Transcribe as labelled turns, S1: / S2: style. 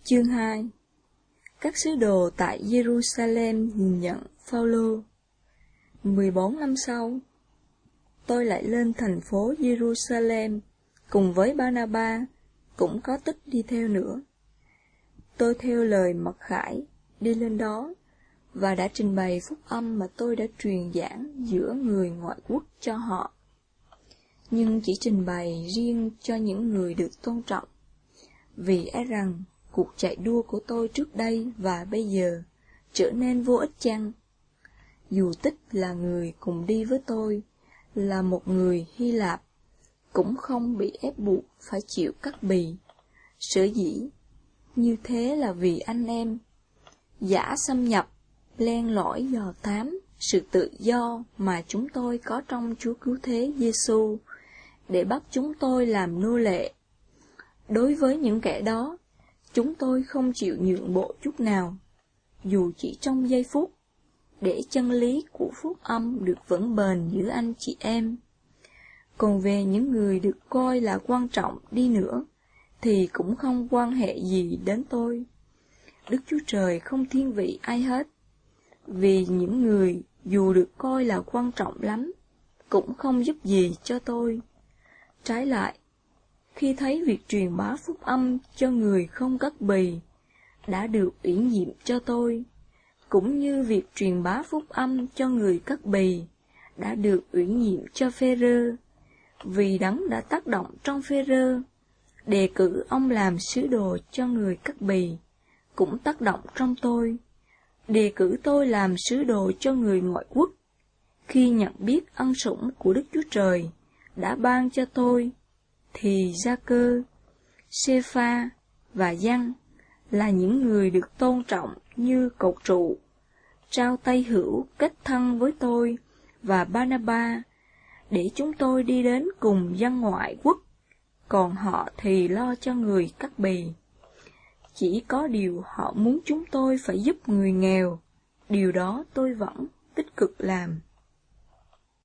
S1: Chương 2. Các sứ đồ tại Jerusalem nhìn nhận Phaolô. 14 năm sau, tôi lại lên thành phố Jerusalem cùng với Barnaba, cũng có Tích đi theo nữa. Tôi theo lời mặc khải đi lên đó và đã trình bày phúc âm mà tôi đã truyền giảng giữa người ngoại quốc cho họ, nhưng chỉ trình bày riêng cho những người được tôn trọng, vì e rằng cuộc chạy đua của tôi trước đây và bây giờ trở nên vô ích chăng? Dù Tích là người cùng đi với tôi, là một người Hy Lạp, cũng không bị ép buộc phải chịu cắt bì. Sở dĩ như thế là vì anh em giả xâm nhập, len lỏi dò thám sự tự do mà chúng tôi có trong Chúa Cứu Thế Giêsu để bắt chúng tôi làm nô lệ. Đối với những kẻ đó, chúng tôi không chịu nhượng bộ chút nào, dù chỉ trong giây phút, để chân lý của phúc âm được vững bền giữa anh chị em. Còn về những người được coi là quan trọng đi nữa, thì cũng không quan hệ gì đến tôi. Đức Chúa Trời không thiên vị ai hết, vì những người dù được coi là quan trọng lắm, cũng không giúp gì cho tôi. Trái lại, khi thấy việc truyền bá phúc âm cho người không cắt bì đã được ủy nhiệm cho tôi, cũng như việc truyền bá phúc âm cho người cắt bì đã được ủy nhiệm cho Phêrô, vì Đấng đã tác động trong Phêrô, đề cử ông làm sứ đồ cho người cắt bì, cũng tác động trong tôi, đề cử tôi làm sứ đồ cho người ngoại quốc, khi nhận biết ân sủng của Đức Chúa Trời đã ban cho tôi, thì Gia-cơ, Sê-pha và Giăng là những người được tôn trọng như cột trụ, trao tay hữu kết thân với tôi và Barnaba, để chúng tôi đi đến cùng dân ngoại quốc, còn họ thì lo cho người cắt bì. Chỉ có điều họ muốn chúng tôi phải giúp người nghèo, điều đó tôi vẫn tích cực làm.